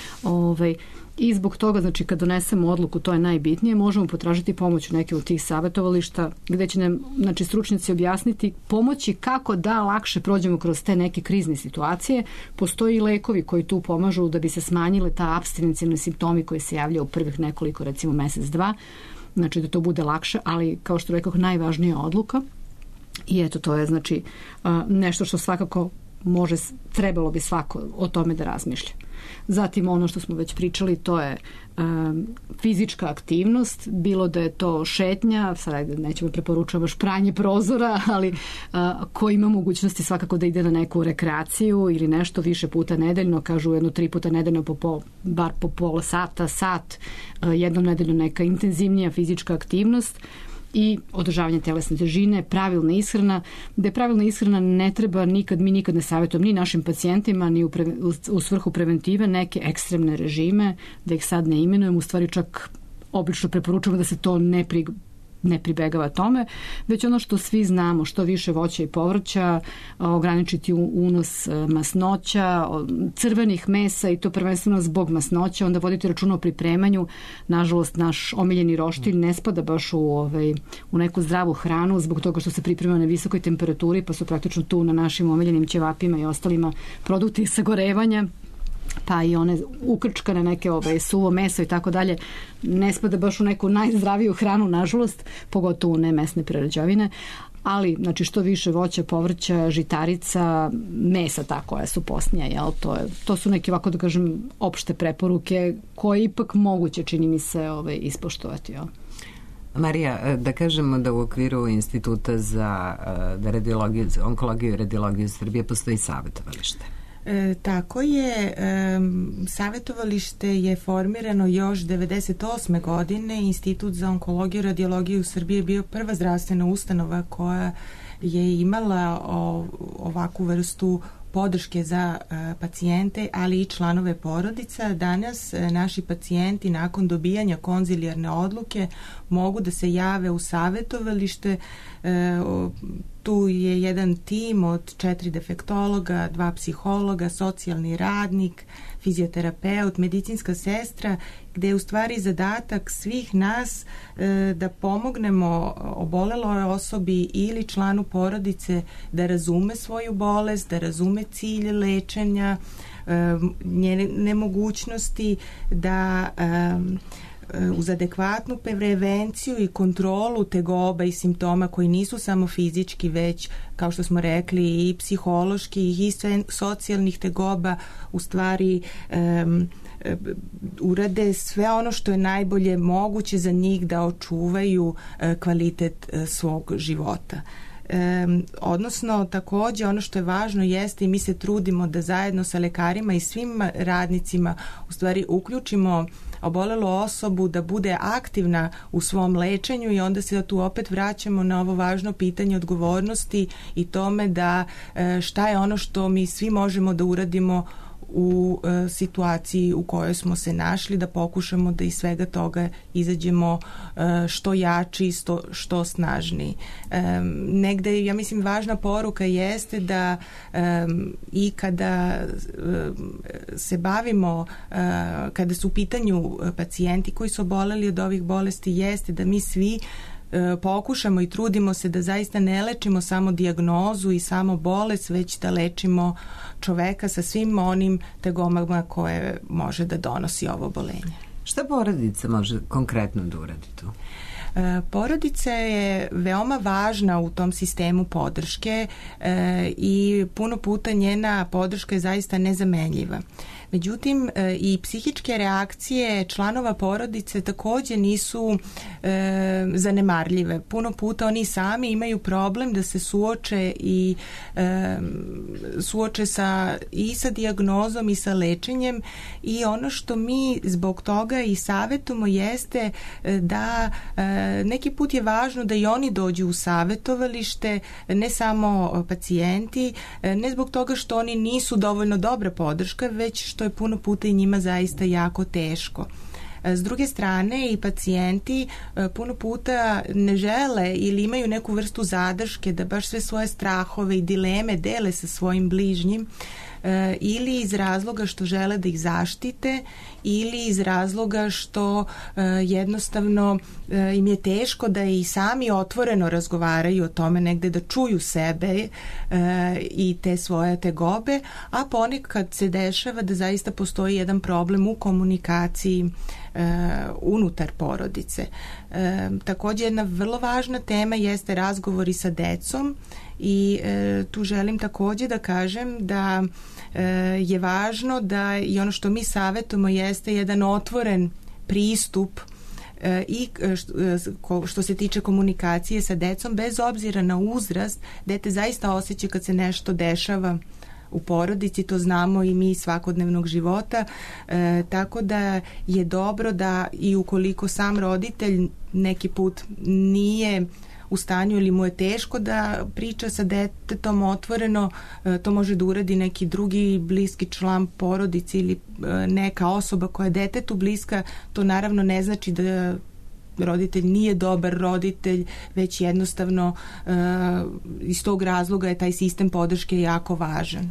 I zbog toga, znači, kad donesemo odluku, to je najbitnije, možemo potražiti pomoć u neke od tih savjetovališta gde će nam, znači, stručnjaci objasniti, pomoći kako da lakše prođemo kroz te neke krizne situacije. Postoji i lekovi koji tu pomažu da bi se smanjile ta apstinencijalni simptomi koji se javljaju u prvih nekoliko, recimo mesec, dva, znači da to bude lakše, ali kao što rekao, najvažnija odluka. I eto, to je, znači, nešto što svakako trebalo bi svako o tome da razmišlja. Zatim ono što smo već pričali, to je fizička aktivnost, bilo da je to šetnja, sad nećemo preporučati baš pranje prozora, ali ko ima mogućnosti svakako da ide na neku rekreaciju ili nešto više puta nedeljno, kažu 1-3 puta nedeljno, bar po pola sata, sat, jednom nedeljno neka intenzivnija fizička aktivnost i održavanje telesne težine, pravilna ishrana, gde pravilna ishrana ne treba mi nikad ne savjetujemo ni našim pacijentima, ni u svrhu preventive neke ekstremne režime, da ih sad ne imenujemo, u stvari čak obično preporučujemo da se to ne pribegava tome, već ono što svi znamo, što više voća i povrća, ograničiti unos masnoća, crvenih mesa i to prvenstveno zbog masnoća, onda voditi računa o pripremanju. Nažalost, naš omiljeni roštilj ne spada baš u neku zdravu hranu zbog toga što se priprema na visokoj temperaturi, pa su praktično tu na našim omiljenim ćevapima i ostalima produkti sagorevanja, pa i one ukrčkane neke suvo meso i tako dalje, ne spada baš u neku najzdraviju hranu, nažalost, pogotovo ne mesne prerađevine. ali znači što više voća, povrća, žitarica, mesa ta koja su posnija, jel? To su neke, ovako da kažem, opšte preporuke koje ipak moguće, čini mi se, ispoštovati, jel? Marija, da kažemo da u okviru Instituta za onkologiju i radiologiju Srbije postoji savjetovalište. Tako je, savjetovalište je formirano još 98. godine. Institut za onkologiju i radiologiju Srbije je bio prva zdravstvena ustanova koja je imala ovakvu vrstu podrške za pacijente, ali i članove porodica. Danas naši pacijenti nakon dobijanja konzilijarne odluke mogu da se jave u savjetovalište. Tu je jedan tim od 4 defektologa, 2 psihologa, socijalni radnik, fizioterapeut, medicinska sestra, gde je u stvari zadatak svih nas da pomognemo oboleloj osobi ili članu porodice da razume svoju bolest, da razume cilj lečenja, njene mogućnosti, da uz adekvatnu prevenciju i kontrolu tegoba i simptoma koji nisu samo fizički, već, kao što smo rekli, i psihološki i socijalnih tegoba, u stvari urade sve ono što je najbolje moguće za njih da očuvaju kvalitet svog života. Odnosno, takođe, ono što je važno jeste, i mi se trudimo da zajedno sa lekarima i svim radnicima u stvari uključimo obolelu osobu da bude aktivna u svom lečenju, i onda se tu opet vraćamo na ovo važno pitanje odgovornosti i tome da šta je ono što mi svi možemo da uradimo u situaciji u kojoj smo se našli, da pokušamo da iz svega toga izađemo što jači, što snažniji. Negde, ja mislim, važna poruka jeste da i kada se bavimo, kada su u pitanju pacijenti koji su oboleli od ovih bolesti, jeste da mi svi pokušamo i trudimo se da zaista ne lečimo samo dijagnozu i samo bolest, već da lečimo čoveka sa svim onim tegomama koje može da donosi ovo obolenje. Šta porodica može konkretno da uradi tu? Porodica je veoma važna u tom sistemu podrške i puno puta njena podrška je zaista nezamenljiva. Međutim, i psihičke reakcije članova porodice takođe nisu zanemarljive. Puno puta oni sami imaju problem da se suoče i sa dijagnozom i sa lečenjem, i ono što mi zbog toga i savjetujemo jeste da neki put je važno da i oni dođu u savjetovalište, ne samo pacijenti, ne zbog toga što oni nisu dovoljno dobra podrška, već što je puno puta i njima zaista jako teško. S druge strane, i pacijenti puno puta ne žele ili imaju neku vrstu zadrške da baš sve svoje strahove i dileme dele sa svojim bližnjim, ili iz razloga što žele da ih zaštite, ili iz razloga što jednostavno im je teško da i sami otvoreno razgovaraju o tome, negde da čuju sebe i te svoje tegobe, a ponekad se dešava da zaista postoji jedan problem u komunikaciji unutar porodice. Takođe, jedna vrlo važna tema jeste razgovori sa decom, i tu želim takođe da kažem da je važno da i ono što mi savjetujemo jeste jedan otvoren pristup i što se tiče komunikacije sa decom, bez obzira na uzrast. Dete zaista osjeća kad se nešto dešava u porodici, to znamo i mi iz svakodnevnog života, tako da je dobro da i ukoliko sam roditelj neki put nije u stanju ili mu je teško da priča sa detetom otvoreno, to može da uradi neki drugi bliski član porodice ili neka osoba koja je detetu bliska. To naravno ne znači da roditelj nije dobar roditelj, već jednostavno iz tog razloga je taj sistem podrške jako važan.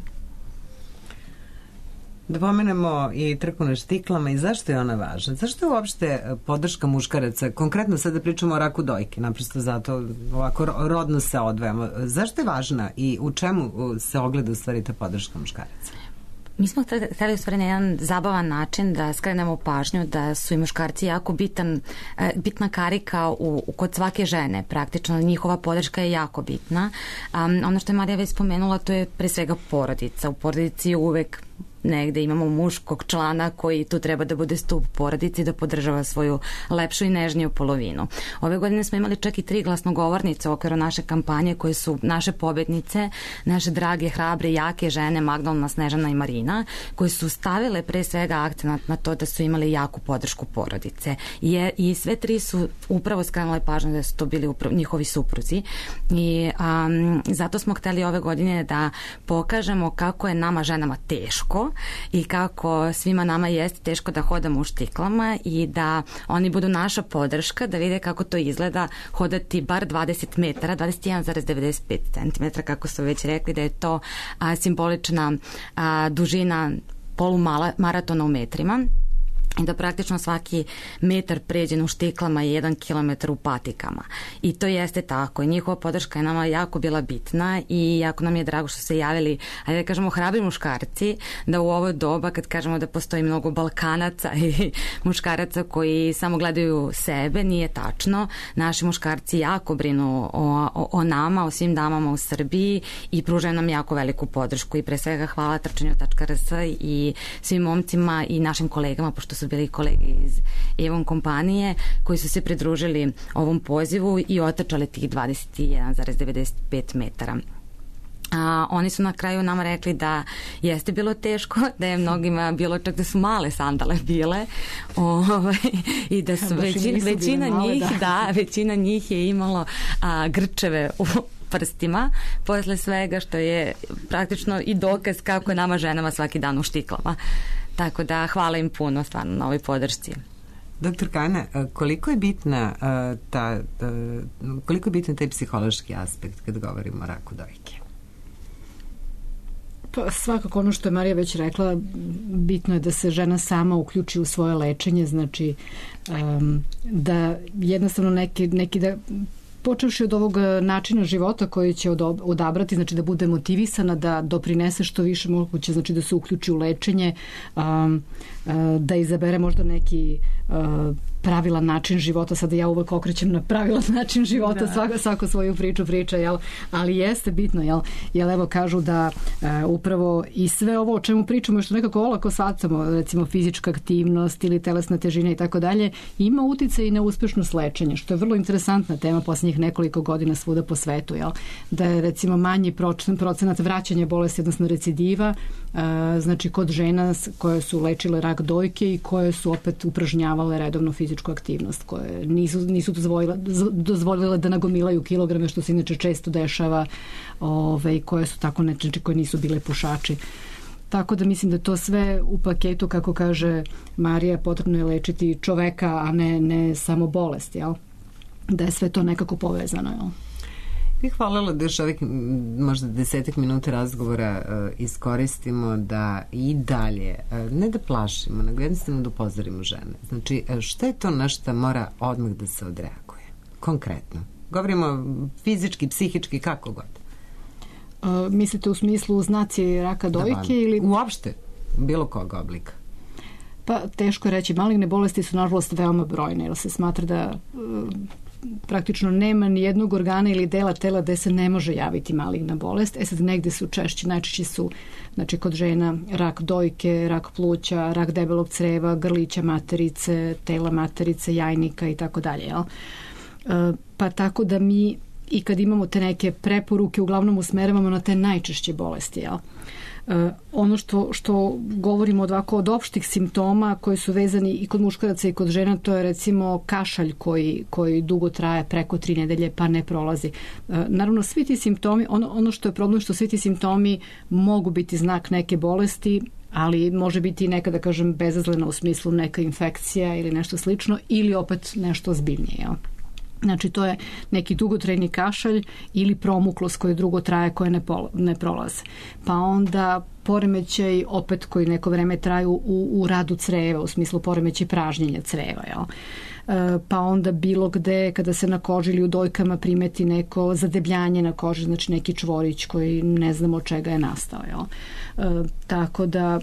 Da pomenemo i trku na štiklama, i zašto je ona važna? Zašto je uopšte podrška muškaraca, konkretno sada pričamo o raku dojke, naprosto zato ovako rodno se odvajamo. Zašto je važna i u čemu se ogleda u stvari ta podrška muškaraca? Mi smo hteli u stvari na jedan zabavan način da skrenemo pažnju da su i muškarci jako bitna karika kod svake žene. Praktično njihova podrška je jako bitna. Ono što je Marija već spomenula, to je pre svega porodica. U porodici uvek negde imamo muškog člana koji tu treba da bude stup porodici, da podržava svoju lepšu i nežniju polovinu. Ove godine smo imali čak i 3 glasnogovornice u okviru naše kampanje koje su naše pobednice, naše drage, hrabre, jake žene Magdalena, Snežana i Marina, koje su stavile pre svega akcenat na to da su imali jaku podršku porodice. I sve 3 su upravo skrenule pažnju da su to bili njihovi supruzi. I zato smo hteli ove godine da pokažemo kako je nama ženama teško i kako svima nama jeste teško da hodamo u štiklama i da oni budu naša podrška, da vide kako to izgleda hodati bar 20 metara, 21,95 cm, kako su već rekli, da je to simbolična dužina polumaratona u metrima. I da praktično svaki metar pređen u štiklama je 1 kilometar u patikama. I to jeste tako. I njihova podrška je nama jako bila bitna i jako nam je drago što se javili, ajde da kažemo, hrabri muškarci, da u ovo doba, kad kažemo da postoji mnogo Balkanaca i muškaraca koji samo gledaju sebe, nije tačno. Naši muškarci jako brinu o nama, o svim damama u Srbiji i pružaju nam jako veliku podršku. I pre svega hvala trčanju.rs i svim momcima i našim kolegama, pošto su bili kolege iz Evon kompanije koji su se pridružili ovom pozivu i otrčali tih 21,95 metara. Oni su na kraju nama rekli da jeste bilo teško, da je mnogima bilo čak da su male sandale bile i da su većina njih je imalo grčeve u prstima posle svega, što je praktično i dokaz kako je nama ženama svaki dan u štiklama. Tako da hvala im puno stvarno na ovoj podršci. Doktor Kana, koliko je bitan taj psihološki aspekt kad govorimo o raku dojke? Pa svakako ono što je Marija već rekla, bitno je da se žena sama uključi u svoje lečenje, znači da jednostavno neki da počevši od ovog načina života koji će odabrati, znači da bude motivisana, da doprinese što više moguće, znači da se uključi u lečenje, da izabere možda neki pravilan način života. Sada ja uvek okrećem na pravilan način života, svako svoju priču priča, jel? Ali jeste bitno, jel evo kažu da upravo i sve ovo o čemu pričamo, što nekako olako shvatamo, recimo fizička aktivnost ili telesna težina i tako dalje, ima uticaj i na uspešnost lečenja, što je vrlo interesantna tema posljednjih nekoliko godina svuda po svetu, jel? Da je recimo manji procenat vraćanja bolesti, odnosno recidiva, znači kod žena koje su lečile rak dojke i koje su opet upražnjavale redovno fizičku aktivnost, koje nisu dozvolile da nagomilaju kilograme, što se inače često dešava, koje su tako znači koje nisu bile pušači. Tako da mislim da to sve u paketu, kako kaže Marija, potrebno je lečiti čoveka, a ne samo bolest, jel? Da je sve to nekako povezano, jel? Bih voljela da još ovih možda 10 minuta razgovora iskoristimo da i dalje, ne da plašimo, nego jednostavno da upozorimo žene. Znači, šta je to na šta mora odmah da se odreaguje? Konkretno. Govorimo fizički, psihički, kako god. Mislite u smislu znaci raka dojke ili... Uopšte, bilo kog oblika. Pa teško je reći. Maligne bolesti su nažalost veoma brojne, jer se smatra da praktično nema ni jednog organa ili dela tela gde se ne može javiti maligna bolest. Sad negde su najčešće su, znači kod žena rak dojke, rak pluća, rak debelog creva, grlića materice, tela materice, jajnika i tako dalje. Pa tako da mi i kad imamo te neke preporuke uglavnom usmeravamo na te najčešće bolesti, jel? Ono što govorimo od opštih simptoma koji su vezani i kod muškaraca i kod žena, to je recimo kašalj koji dugo traje preko 3 nedelje pa ne prolazi. Naravno svi ti simptomi, ono što je problem što svi ti simptomi mogu biti znak neke bolesti, ali može biti neka, da kažem, bezazlena u smislu neka infekcija ili nešto slično, ili opet nešto ozbiljnije, jel? Znači, to je neki dugotrajni kašalj ili promuklost koji dugo traje, koje ne prolaze. Pa onda poremećaj opet koji neko vreme traju u radu creva, u smislu poremećaj pražnjenja creva, jel? Pa onda bilo gde kada se na koži ili u dojkama primeti neko zadebljanje na koži, znači neki čvorić koji ne znamo od čega je nastao, jel? Tako da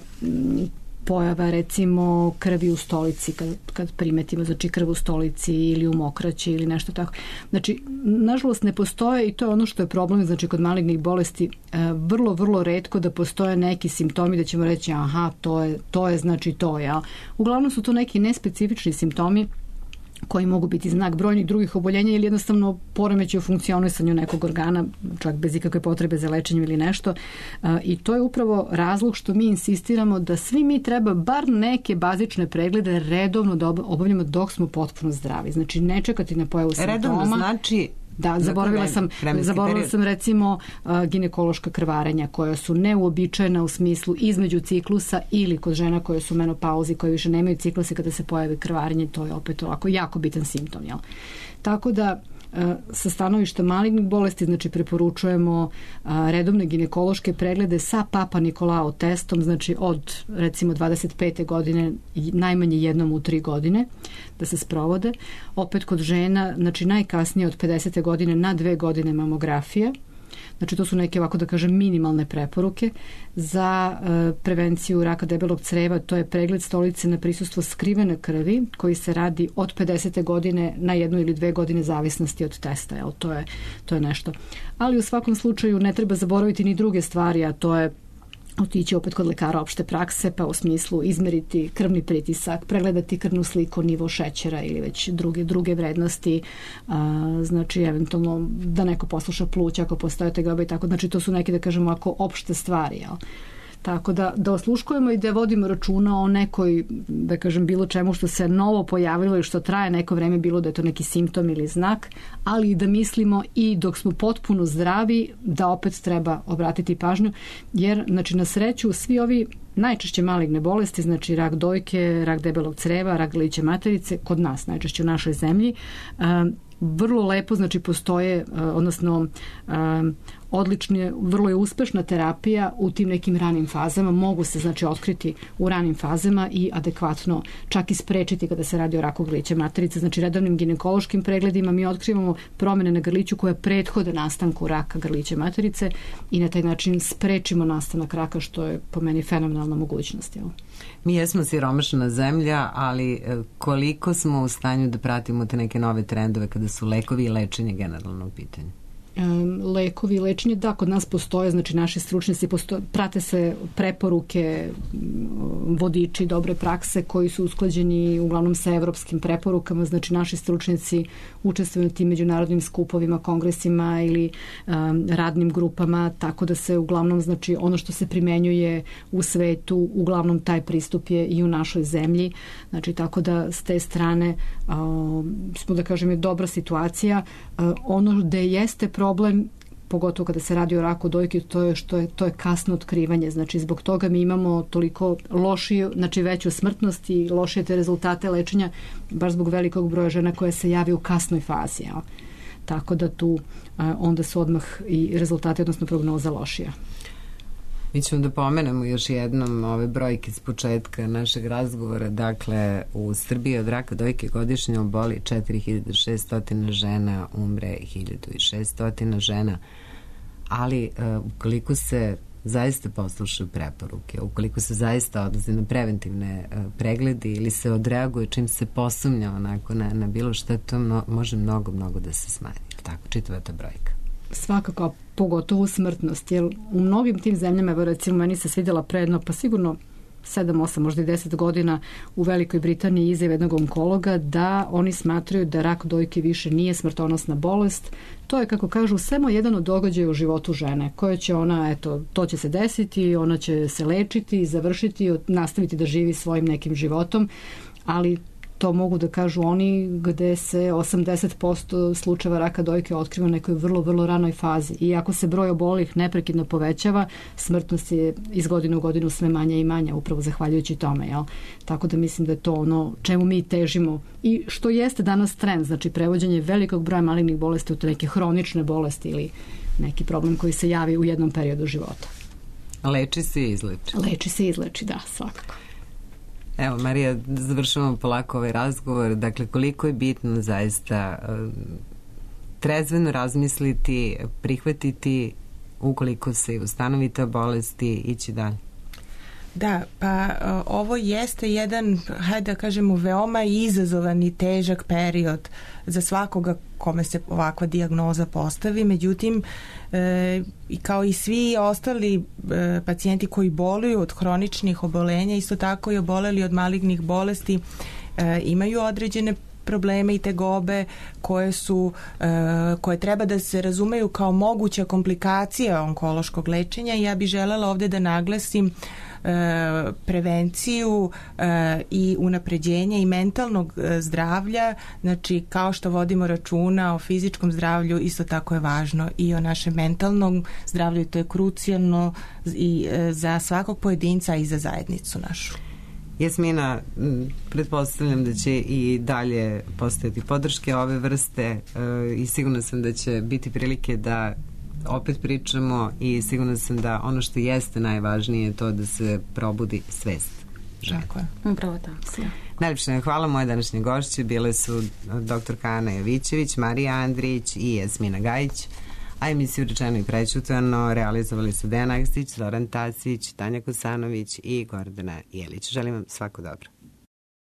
pojava recimo krvi u stolici kad primetimo, znači krv u stolici ili u mokraći ili nešto tako. Znači, nažalost ne postoje, i to je ono što je problem, znači kod malignih bolesti vrlo, vrlo retko da postoje neki simptomi da ćemo reći aha, to je znači to, ja. Uglavnom su to neki nespecifični simptomi koji mogu biti znak brojnih drugih oboljenja ili jednostavno poremećaj u funkcionisanju nekog organa, čak bez ikakve potrebe za lečenjem ili nešto. I to je upravo razlog što mi insistiramo da svi mi treba bar neke bazične preglede redovno da obavljamo dok smo potpuno zdravi. Znači, ne čekati na pojavu simptoma. Redovno znači... Da, zaboravila sam recimo ginekološka krvarenja koja su neuobičajena u smislu između ciklusa ili kod žena koje su u menopauzi, koje više nemaju cikluse, kada se pojavi krvarenje, to je opet ovako jako bitan simptom, jel? Tako da sa stanovišta malignih bolesti, znači preporučujemo redovne ginekološke preglede sa Papa Nikolao testom, znači od recimo 25. godine najmanje jednom u 3 godine da se sprovode. Opet kod žena, znači najkasnije od 50. godine na 2 godine mamografije. Znači to su neke, ovako da kažem, minimalne preporuke za prevenciju raka debelog creva. To je pregled stolice na prisustvo skrivene krvi koji se radi od 50. godine na 1 ili 2 godine zavisnosti od testa. Jel? To je nešto. Ali u svakom slučaju ne treba zaboraviti ni druge stvari, a to je otići opet kod lekara opšte prakse, pa u smislu izmeriti krvni pritisak, pregledati krvnu sliku, nivo šećera ili već druge vrednosti, znači eventualno da neko posluša pluća ako postoje tegobe i tako, znači to su neke, da kažemo, ako opšte stvari, jel? Tako da osluškujemo i da vodimo računa o nekoj, da kažem, bilo čemu što se novo pojavilo i što traje neko vreme, bilo da je to neki simptom ili znak, ali i da mislimo i dok smo potpuno zdravi da opet treba obratiti pažnju, jer znači na sreću svi ovi najčešće maligne bolesti, znači rak dojke, rak debelog creva, rak grlića materice, kod nas najčešće u našoj zemlji, vrlo lepo, znači postoje, odnosno odlične, vrlo je uspešna terapija u tim nekim ranim fazama, mogu se znači otkriti u ranim fazama i adekvatno čak i sprečiti kada se radi o raku grlića materice. Znači redovnim ginekološkim pregledima mi otkrivamo promene na grliću koje prethode nastanku raka grlića materice i na taj način sprečimo nastanak raka, što je po meni fenomenalna mogućnost. Jel? Mi jesmo siromašna zemlja, ali koliko smo u stanju da pratimo te neke nove trendove kada su lekovi i lečenje generalno u pitanju? Lekovi i lečenje, da, kod nas postoje, znači naši stručnjaci prate se preporuke, vodiči dobre prakse koji su usklađeni uglavnom sa evropskim preporukama, znači naši stručnjaci učestvuju na tim međunarodnim skupovima, kongresima ili radnim grupama, tako da se uglavnom, znači ono što se primenjuje u svetu, uglavnom taj pristup je i u našoj zemlji, znači tako da s te strane smo, da kažem, je dobra situacija. Ono gde jeste problem, pogotovo kada se radi o raku dojke, to je kasno otkrivanje. Znači zbog toga mi imamo toliko lošiju, znači veću smrtnost i lošije te rezultate lečenja, baš zbog velikog broja žena koje se javi u kasnoj fazi. Jel? Tako da tu onda su odmah i rezultati, odnosno prognoza lošija. Mi ćemo da pomenemo još jednom ove brojke s početka našeg razgovora. Dakle, u Srbiji od raka dojke godišnje oboli 4600 žena, umre 1600 žena. Ali ukoliko se zaista poslušaju preporuke, ukoliko se zaista odlaze na preventivne pregledi ili se odreaguje čim se posumnja onako na bilo što, to može mnogo da se smanji. Tako, čitava ta brojka. Svakako, pogotovo smrtnost, jer u mnogim tim zemljama, evo recimo meni se svidjela predno, pa sigurno 7, 8, možda i 10 godina u Velikoj Britaniji izjava jednog onkologa da oni smatraju da rak dojke više nije smrtonosna bolest. To je, kako kažu, samo jedan od događaja u životu žene, koje će ona, eto, to će se desiti, ona će se lečiti, završiti, nastaviti da živi svojim nekim životom, ali to mogu da kažu oni gde se 80% slučajeva raka dojke otkriva u nekoj vrlo, vrlo ranoj fazi. I ako se broj obolelih neprekidno povećava, smrtnost je iz godine u godinu sve manja i manja, upravo zahvaljujući tome. Jel? Tako da mislim da je to ono čemu mi težimo i što jeste danas trend, znači prevođenje velikog broja malignih bolesti u te neke hronične bolesti ili neki problem koji se javi u jednom periodu života. Leči se i izleči. Leči se i izleči, da, svakako. Evo, Marija, završavamo polako ovaj razgovor. Dakle, koliko je bitno zaista trezveno razmisliti, prihvatiti ukoliko se ustanovi ta bolest i ići dalje. Da, pa ovo jeste jedan, hajde da kažemo, veoma izazovan i težak period za svakoga kome se ovakva dijagnoza postavi. Međutim, i kao i svi ostali pacijenti koji boluju od hroničnih obolenja, isto tako i oboleli od malignih bolesti, imaju određene probleme i tegobe koje treba da se razumeju kao moguća komplikacija onkološkog lečenja. Ja bih želela ovde da naglasim prevenciju i unapređenje i mentalnog zdravlja, znači kao što vodimo računa o fizičkom zdravlju, isto tako je važno i o našem mentalnom zdravlju, to je krucijalno i za svakog pojedinca i za zajednicu našu. Jasmina, pretpostavljam da će i dalje postojati podrške ove vrste i sigurno sam da će biti prilike da opet pričamo i sigurno sam da ono što jeste najvažnije je to da se probudi svest. Tako je. Upravo tako. Najljepše hvala. Moje današnje gošće bile su dr. Ana Jovićević, Marija Andrić i Jasmina Gajić, a emisiju Rečeno i prećutano realizovali su Dejan Akstić, Zoran Tasić, Tanja Kosanović i Gordana Jelić. Želim vam svako dobro.